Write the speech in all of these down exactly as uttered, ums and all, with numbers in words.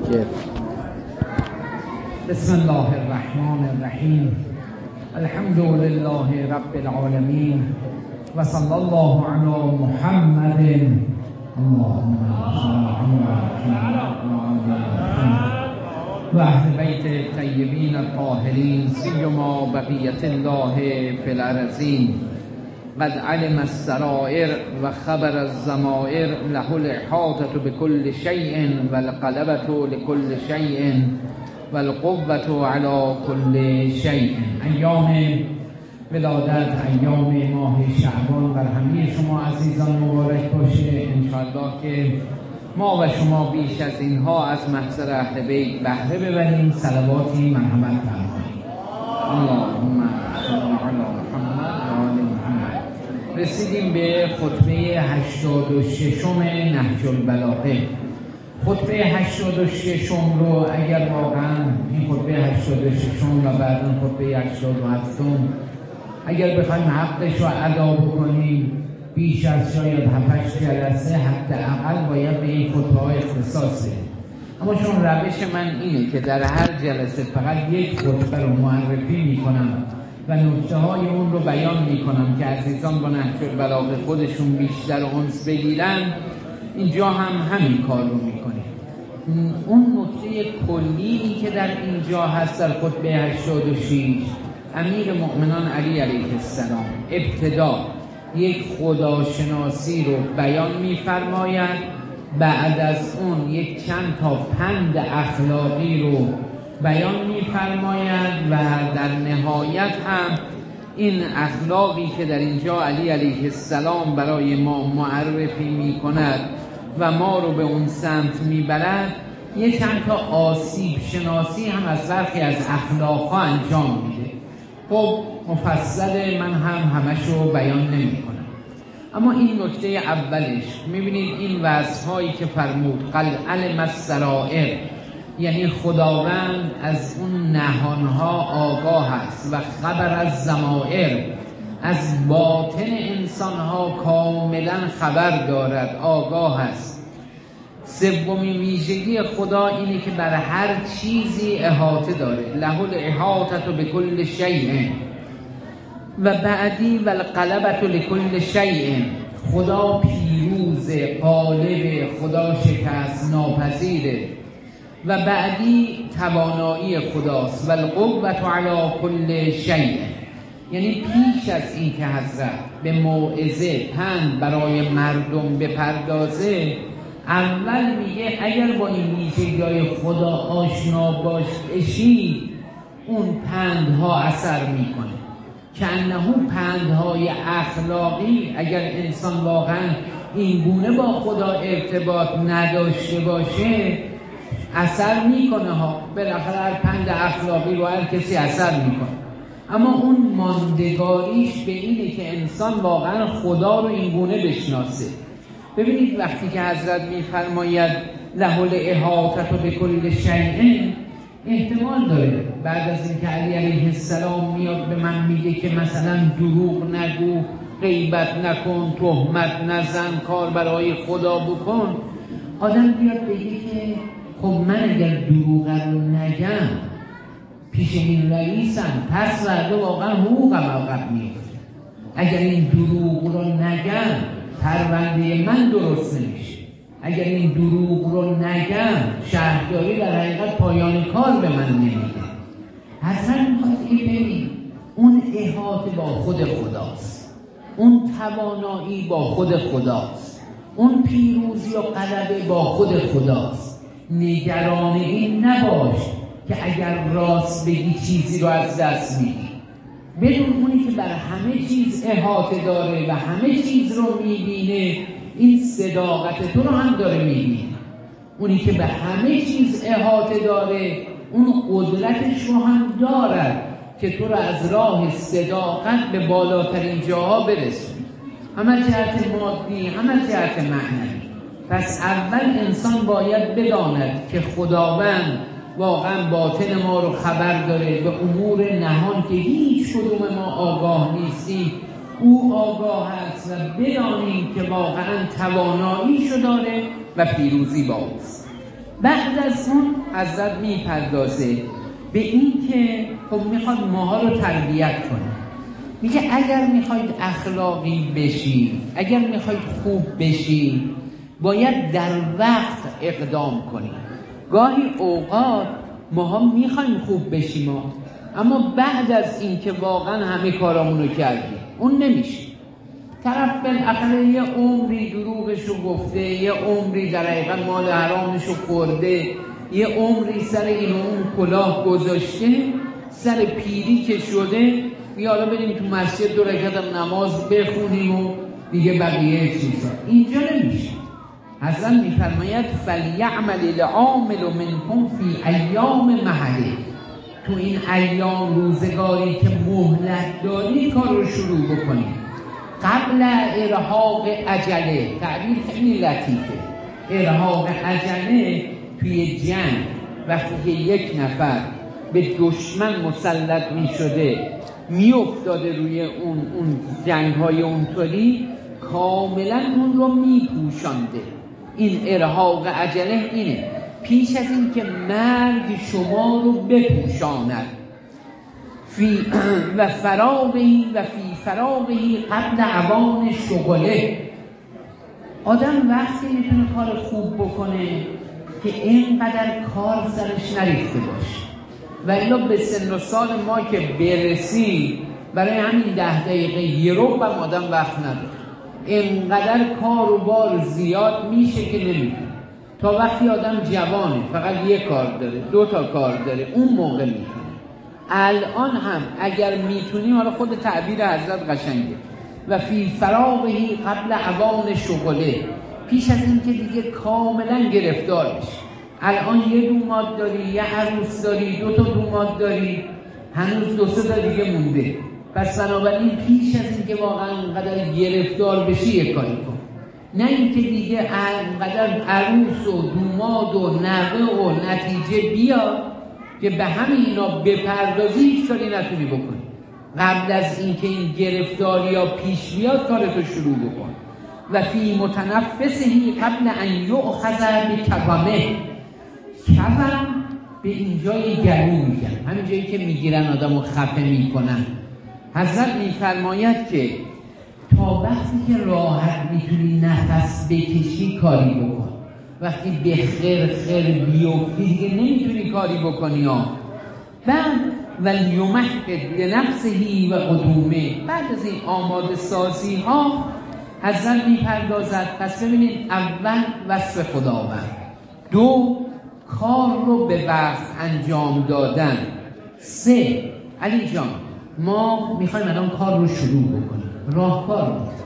بسم الله الرحمن الرحیم. الحمد لله رب العالمین و صلی الله علی محمد. اللهم صل و اهل بیت طیبین الطاهرین سیما بقیت الله فی الارضین. قد علم السرائر و خبر الضمائر له الاحاطة بكل شیء و الغلبة لكل شیء و القوة على كل شیء. ایام ولادت، ایام ماه شعبان بر همه شما عزیزان مبارک باشه. انشاءالله که ما و شما بیش از اینها از محضر اهل بیت بهره ببریم. صلواتی مرحمت فرمایید. اللهم صل علی محمد و آل محمد. رسیدیم به خطبه هشتاد و ششم نهج البلاغه. خطبه هشتاد و ششم رو اگر واقعا این خطبه هشتاد و ششم و بعدا خطبه هشتاد و هفتم اگر بخوایم حقش رو ادا بکنیم بیش از شاید هفت جلسه حداقل باید به این خطبه ها اختصاص بدیم. اما چون روش من اینه که در هر جلسه فقط یک خطبه رو معرفی میکنم و نکته های اون رو بیان میکنم که عزیزان با نهج البلاغه خودشون بیشتر انس بگیرن، اینجا هم همین کار رو میکنه. اون نکته کلی که در اینجا هست در خطبه هشتاد و شش، امیر مؤمنان علی علیه السلام ابتدا یک خداشناسی رو بیان میفرماید، بعد از اون یک چند تا پند اخلاقی رو بیان میفرماید و در نهایت هم این اخلاقی که در اینجا علی علیه السلام برای ما معرفی میکند و ما رو به اون سمت میبرد، یک چند تا آسیب شناسی هم از برخی از اخلاقها انجام میده. خب مفصل من هم همش رو بیان نمی کنم، اما این نکته اولش میبینید این وصف هایی که فرمود قد علم السرائر، یعنی خداوند از اون نهانها آگاه است و خبر از ضمائر، از باطن انسانها کاملا خبر دارد، آگاه است. سومین ویژگی خدا اینه که بر هر چیزی احاطه داره، له الاحاطة بكل شیء. و بعدی و الغلبة لكل شیء، خدا پیروز، غالب، خدا شکست ناپذیره. و بعدی توانایی خداست، و القوة علی کل شیء، یعنی پیش از این که حضرت به موعظه پند برای مردم بپردازه، اول میگه اگر با این ویژگی‌های خدا آشنا باشید اون پندها اثر میکنه. که انه پندهای اخلاقی اگر انسان واقعا این گونه با خدا ارتباط نداشته باشه اثر میکنه ها. بالاخره هر پند اخلاقی رو هر کسی اثر میکنه، اما اون ماندگاریش به اینه که انسان واقعا خدا رو این گونه بشناسه. ببینید وقتی که حضرت میفرماید له الاحاطة بكل شیء، احتمال داره بعد از اینکه علی علیه السلام میاد به من میگه که مثلا دروغ نگو، غیبت نکن، تهمت نزن، کار برای خدا بکن، آدم بیاد بگه که خب من اگر دروغ رو نگم پیش این رئیسم، پس فردا واقعا حقوقم عقب میفته. اگر این دروغ رو نگم پرونده من درست نمیشه. اگر این دروغ رو نگم شهرداری در حقیقت پایان کار به من نمیده. حضرت میخواد این ببین اون احاطه با خود خداست، اون توانایی با خود خداست، اون پیروزی و غلبه با خود خداست. نگران این نباش که اگر راست بگی چیزی رو از دست میدی. بدون اونی که بر همه چیز احاطه داره و همه چیز رو میبینه، این صداقت تو رو هم داره میبینه. اونی که به همه چیز احاطه داره اون قدرتش رو هم دارد که تو رو از راه صداقت به بالاترین جاها برسونه، هم از جهت مادی هم از جهت معنوی. پس اول انسان باید بداند که خداوند واقعا باطن ما رو خبر داره، به امور نهان که هیچ کدوم ما آگاه نیستیم او آگاه است و بدانیم که واقعا تواناییشو داره و پیروزی با اوست. بعد از اون حضرت میپردازه به این که خب میخواد ماها رو تربیت کنه. میگه اگر میخواید اخلاقی بشی، اگر میخواید خوب بشی، باید در وقت اقدام کنی. گاهی اوقات ماها میخوایم خوب بشیم ما، اما بعد از این که واقعا همه کارامونو کردیم اون نمیشه. طرف بالاخره یه عمری دروغشو گفته، یه عمری در حقیقت مال حرامشو خورده، یه عمری سر این و اون کلاه گذاشته، سر پیری که شده بیالا بریم تو مسجد دو رکعت نماز بخونیم و دیگه بقیه چیزا. اینجا نمیشه. حضرت میفرماید فلیعمل العامل منکم فی ایام محله، تو این ایام روزگاری که مهلت داری کار رو شروع بکنید. قبل ارهاق عجله، تعبیر خیلی لطیفه. ارهاق عجله توی جنگ وقتی که یک نفر به دشمن مسلط می شده می افتاده روی اون اون جنگ های اونطوری، کاملا اون رو می پوشانده. این ارهاق عجله اینه، پیش از این که مرگ شما رو بپوشاند. فی و فراغی و فی فراغی قبل اوان شغله. آدم وقتی میتونه کار خوب بکنه که اینقدر کار سرش نریخته باشه، و الا به سن و سال ما که برسی برای همین ده دقیقه یه رو هم آدم وقت نداره. اینقدر کار و بار زیاد میشه که نمیتونه. تا وقتی آدم جوانه فقط یه کار داره، دو تا کار داره، اون موقع میتونه. الان هم اگر میتونیم، حالا خود تعبیر حضرت قشنگه، و فی فراغی قبل اوان شغله، پیش از این که دیگه کاملا گرفتار بشی. الان یه دوماد داری، یه عروس داری، دو تا دوماد داری، هنوز دو سه تا دیگه مونده. پس بنابراین پیش از این که واقعا انقدر گرفتار بشی یه کاری کن، نه اینکه دیگه انقدر عروس و دوماد و نوه و نتیجه بیا که به همین اینا بپردازی هیچ کاری نتونی بکنی. قبل از اینکه این گرفتاری ها پیش بیاد کارتو شروع بکن. و فی متنفسهی قبل ان یؤخذ بکظمه. کظم به اینجای گلو میگن، همین جایی که میگیرن آدمو خفه میکنن. حضرت میفرماید که تا وقتی که راحت میتونی نفس بکشی کاری بکن. وقتی به خیر خیر بیفتی دیگه نمیتونی کاری بکنی ها. بعد ولیمهد لنفسهی و قدومه، بعد از این آماده سازی ها حضرت میپردازد. پس ببینید، اول وصف خداوند، دو کار رو به وقت انجام دادن، سه علی جان ما میخوایم الان کار رو شروع بکنیم، راهکار نیست.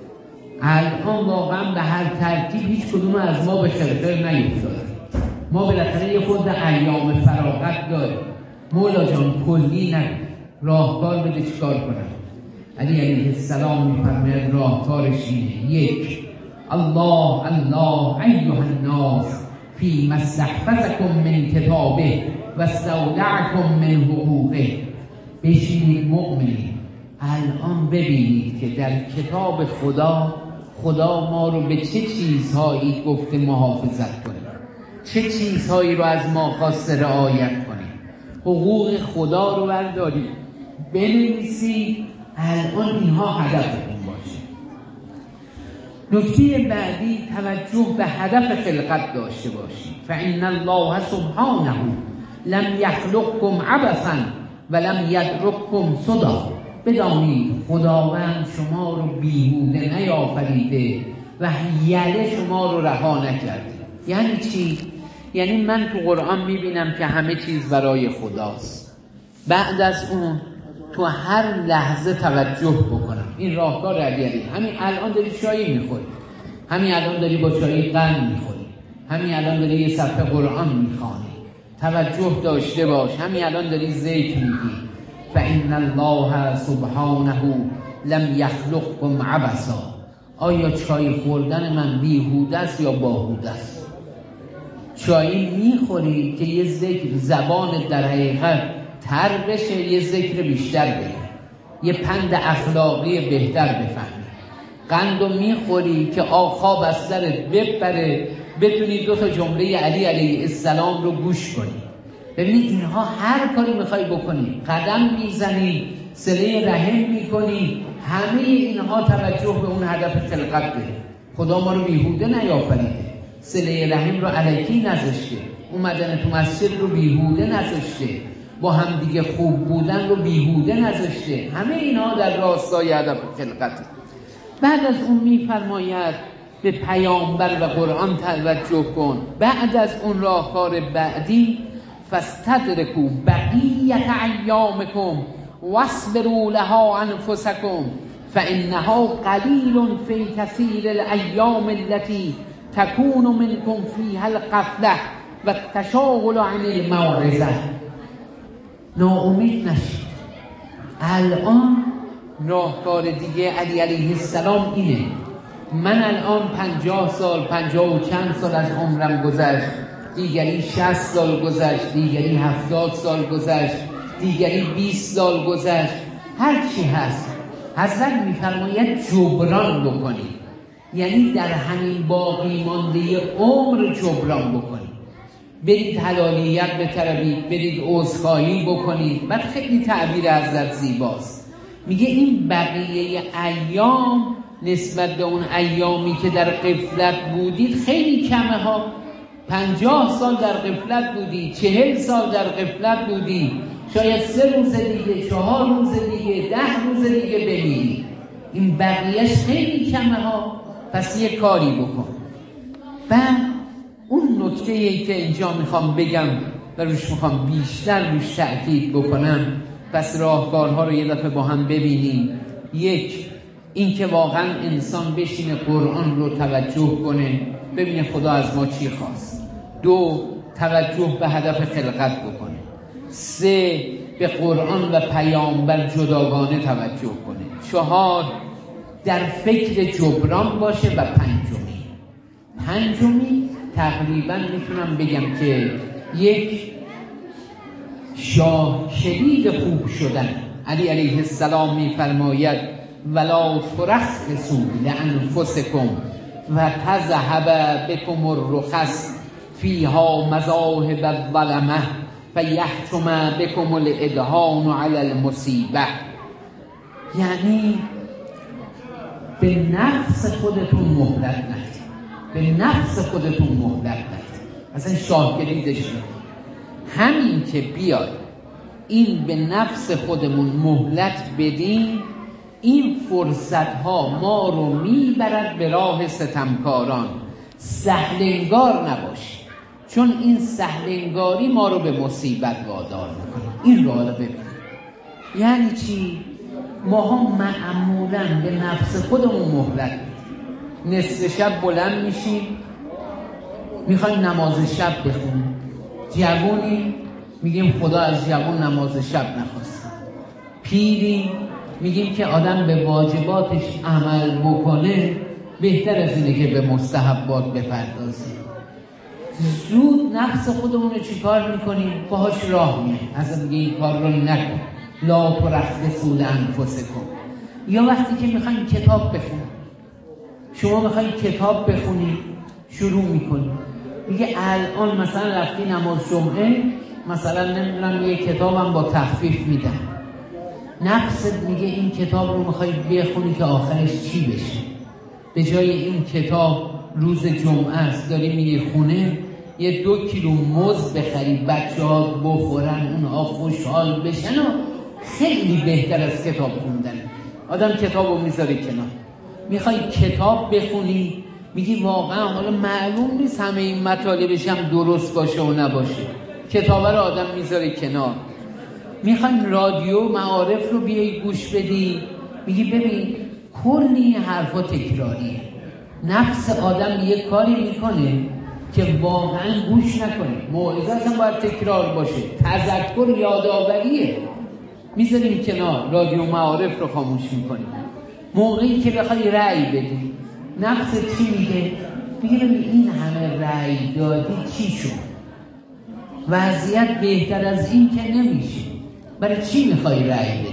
الان واقعا به هر ترتیب هیچ کدوم از ما به خرخر نیفتاد. ما بالاخره یه خود ایام فراغت داریم. مولا جان کلی نگو، راهکار بده چیکار کنم. علی علیه السلام میفرماید راهکارش اینه: یک، الله الله ایها الناس فی ما استحفظکم من کتابه و استودعکم من حقوقه. بشینید مؤمنین الان ببینید که در کتاب خدا خدا ما رو به چه چیزهایی گفته محافظت کنیم، چه چیزهایی رو از ما خواسته رعایت کنیم. حقوق خدا رو بردارید بنویسید، الان اینها هدفتون باشه. نکته بعدی، توجه به هدف خلقت داشته باشید. فإن الله سبحانه لم یخلقکم عبثا ولم یترککم سدی. بدانید خداوند شما رو بیهوده نیافریده و یله شما رو رها نکرده. یعنی چی؟ یعنی من تو قرآن میبینم که همه چیز برای خداست. بعد از اون تو هر لحظه توجه بکنم. این راهکار علی. همین الان داری چایی میخوری، همین الان داری با چایی قند میخوری، همین الان داری یه صفحه قرآن میخوانی، توجه داشته باش. همین الان داری ذکر میگی. فإن الله سبحانه لم یخلقکم عبثا. آیا چای خوردن من بیهوده است یا باهوده است؟ چایی میخوری که یه ذکر زبان در حقیقت تر بشه، یه ذکر بیشتر بگه، یه پند اخلاقی بهتر بفهمی. قندو میخوری که آخاب از سرت بپره، بتونی دو تا جمله علی علیه السلام رو گوش کنی. ببینید اینها هر کاری میخوای بکنی، قدم میزنی، صله رحم میکنی، همه اینها توجه به اون هدف خلقت داره. خدا ما رو بیهوده نیافریده، صله رحم رو الکی نذاشته، اومدن تو مسجد رو بیهوده نذاشته، با هم دیگه خوب بودن رو بیهوده نذاشته. همه اینها در راستای هدف خلقت. بعد از اون میفرماید به پیامبر و قرآن توجه کن. بعد از اون راهکار بعدی فاستدرکوا بقیة ایامکم واصبروا لها انفسکم فانها قلیل فی کثیر الایام التي تكون منکم فیها الغفلة و التشاغل عن الموعظة. ناامید نشید. الان راهکار دیگه علی علیه السلام اینه. من الان پنجاه سال، پنجاه و چند سال از عمرم گذشت، دیگری شصت سال گذشت، دیگری هفتاد سال گذشت، دیگری بیست سال گذشت، هر چی هست حضرت میفرماید جبران بکنید. یعنی در همین باقی مانده عمر جبران بکنید. برید حلالیت بطلبید، برید عذرخواهی بکنید. بعد خیلی تعبیر حضرت زیباست، میگه این بقیه ایام نسبت به اون ایامی که در غفلت بودید خیلی کمه ها. پنجاه سال در غفلت بودی، چهل سال در غفلت بودی، شاید سه روز دیگه، چهار روز دیگه، ده روز دیگه بمیری. این بقیهش خیلی کمه ها. پس یه کاری بکن. بعد اون نکته ای که اینجا میخوام بگم و روش میخوام بیشتر روش تأکید بکنم، پس راهکارها رو یه دفعه با هم ببینیم. یک، این که واقعا انسان بشینه قرآن رو توجه کنه، ببینه خدا از ما چی خواست. دو، توجه به هدف خلقت بکنه. سه، به قرآن و پیامبر جداگانه توجه کنه. چهار، در فکر جبران باشه. و پنجمی پنجمی تقریبا میتونم بگم که یک، شاه شدید خوب شدن. علی علیه السلام میفرماید ولا ترخصوا لانفسکم و تذهب بكم الرخص فیها مذاهب الظلمه فیحتم بكم الادهان علی المصیبه. یعنی به نفس خودتون مهلت ندید، به نفس خودتون مهلت ندید. اصلا شاه کلیدش میاد همین که بیاد این به نفس خودمون مهلت بدیم، این فرصت ها ما رو میبرد به راه ستمکاران. سهلنگار نباش، چون این سهلنگاری ما رو به مصیبت وادار میکنه. این رو حالا ببین یعنی چی؟ ما هم معمولا به نفس خودمون مهلت میدیم. نصف شب بلند میشیم میخوایم نماز شب بخونیم، جوونی میگیم خدا از جوون نماز شب نخواست، پیری میگیم که آدم به واجباتش عمل بکنه بهتر از اینه که به مستحبات بپردازه. زود نفس خودمون رو چی کار میکنیم؟ باهاش راه میه، از میگه این کار رو نکن، لا ترخصوا لانفسکم. یا وقتی که میخوایم کتاب بخونیم، شما میخوایم کتاب بخونید شروع میکنید، میگه الان مثلا رفتی نماز جمعه، مثلا نمیدونم یه کتابم با تخفیف میدن، نفست میگه این کتاب رو میخوای بخونی که آخرش چی بشه. به جای این کتاب روز جمعه است داری میری خونه یه دو کیلو موز بخری بچه ها بخورن اونها خوشحال بشن و خیلی بهتر از کتاب خوندن. آدم کتاب رو میذاره کنار، میخوای کتاب بخونی، میگی واقعا حالا معلوم نیست همه این مطالبش هم درست باشه و نباشه، کتاب رو آدم میذاره کنار. میخوایم رادیو معارف رو بیایی گوش بدی، میگی ببین کلی این حرفا تکراریه. نفس آدم یه کاری میکنه که واقعا گوش نکنه. موعظه اصلا باید تکرار باشه، تذکر یادآوریه، میذاریم کنار، رادیو معارف رو خاموش میکنیم. موقعی که بخوای رأی بدی نفس چی میگه؟ میگه این همه رأی دادی چی شد؟ وضعیت بهتر از این که نمیشه، برای چی میخوای رأی بدی؟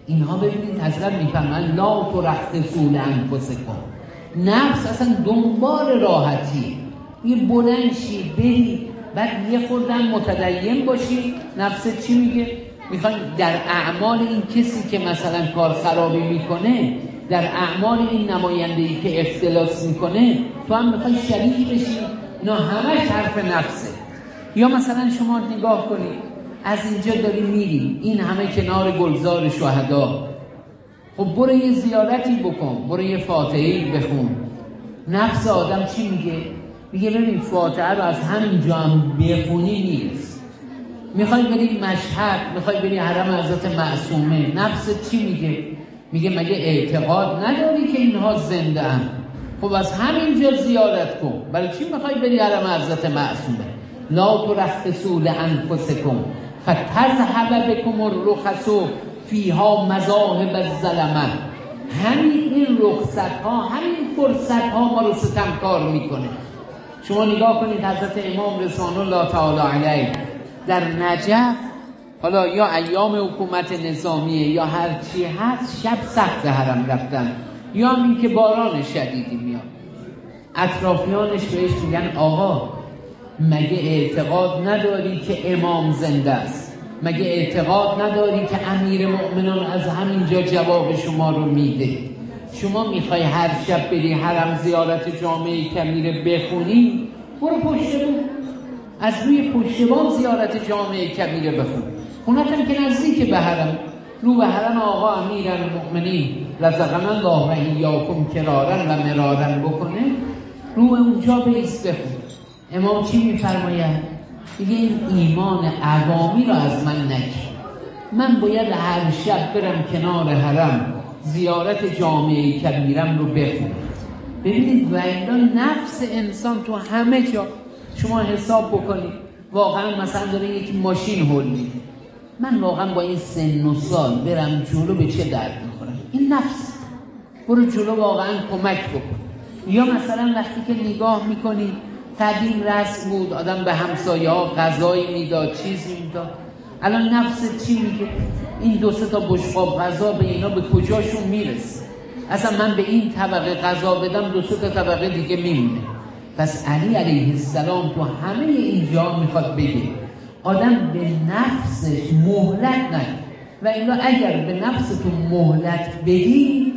اینها ببینید حضرت میفرمایند لا ترخصوا لانفسکم. نفس اصلا دنبال راحتی، یه بلند شی بری بعد یه خوردن متدین باشی. نفس چی میگه؟ میخوای در اعمال این کسی که مثلا کار خرابی میکنه، در اعمال این نماینده‌ای که اختلاس میکنه تو هم میخوای شریک بشی. اینا همش حرف نفسه. یا مثلا شما نگاه کنید از اینجا داری میری، این همه کنار گلزار شهدا، خب برو یه زیارتی بکن، برو یه فاتحه‌ای بخون. نفس آدم چی میگه؟ میگه ببین فاتحه رو از همینجا هم بخونی نیست. میخوای بری مشهد، میخوای بری حرم حضرت معصومه، نفس چی میگه؟ میگه مگه اعتقاد نداری که اینها زنده ان؟ خب از همینجا زیارت کن. برای چی میخوای بری حرم حضرت معصومه؟ لا ترخصوا لانفسکم فتذهب بکم الرخص فیها مذاهب الظلمه. همین این رخصت ها، همین فرصت ها ما رو ستمکار میکنه. شما نگاه کنید حضرت امام رضوان الله تعالی علیه در نجف، حالا یا ایام حکومت نظامیه یا هر چی هست، شب سخت حرم رفتن، یا این که باران شدیدی میاد، اطرافیانش بهش میگن آقا مگه اعتقاد نداری که امام زنده است؟ مگه اعتقاد نداری که امیر مؤمنان از همینجا جواب شما رو میده؟ شما میخوای هر شب بری حرم زیارت جامعه کبیره بخونی؟ برو پشت بون، از روی پشتبان زیارت جامعه کبیره بخون. خونتم که نزدیک به حرم، رو به حرم آقا امیرالمؤمنین رزقنا الله و ایاکم کرارن و مرارن بکنه، رو اونجا بیست بخون. امام چی میفرماید؟ دیگه این ایمان عوامی رو از من نگیر، من باید هر شب برم کنار حرم زیارت جامعه کبیرم رو بخونم. ببینید و اینا نفس انسان تو همه جا شما حساب بکنید. واقعا مثلا داره یک ماشین هول میده، من واقعا با این سن و سال برم جلو به چه درد میخورم؟ این نفس، برو جلو واقعا کمک بکن. یا مثلا وقتی که نگاه میکنی قدیم رسم بود آدم به همسایه ها غذایی میداد، چیزی میداد. الان نفس چی میگه؟ این دو سه تا بشقاب غذا به اینا به کجاشون میرسه؟ اصلا من به این طبقه غذا بدم دو سه تا طبقه دیگه میمونه. پس علی علیه السلام تو همه اینجا میخواد بگه آدم به نفسش مهلت نده، و اینا اگر به نفستون مهلت بدید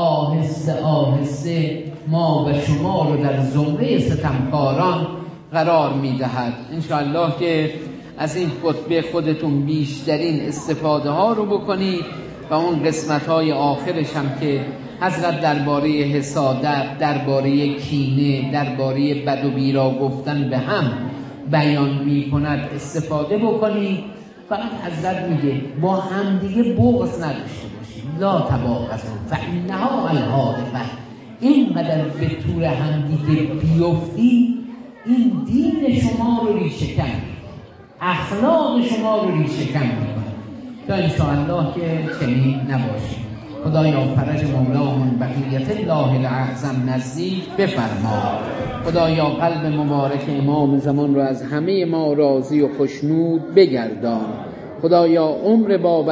آهسته آهسته ما و شما رو در زمره ستمکاران قرار میدهد. انشاءالله که از این خطبه خودتون بیشترین استفاده ها رو بکنید و اون قسمت های آخرش هم که حضرت درباره حسادت، درباره کینه، درباره بد و بیرا گفتن به هم بیان می کند استفاده بکنید. فقط حضرت میگه با هم دیگه بغض نداشته باشید، لا تباغضوا فانها الهادفه. اینقدر به طور هم دیگه بیفتی این دین شما رو ریشه کن میکنه، اخلاق شما رو ریشه کن میکنه. تا انشاءالله که چنین نباشید. خدایا فرج مولامون بقیت الله الاعظم نزدیک بفرما. خدایا قلب مبارک امام زمان رو از همه ما راضی و خوشنود بگردان. خدایا عمر باب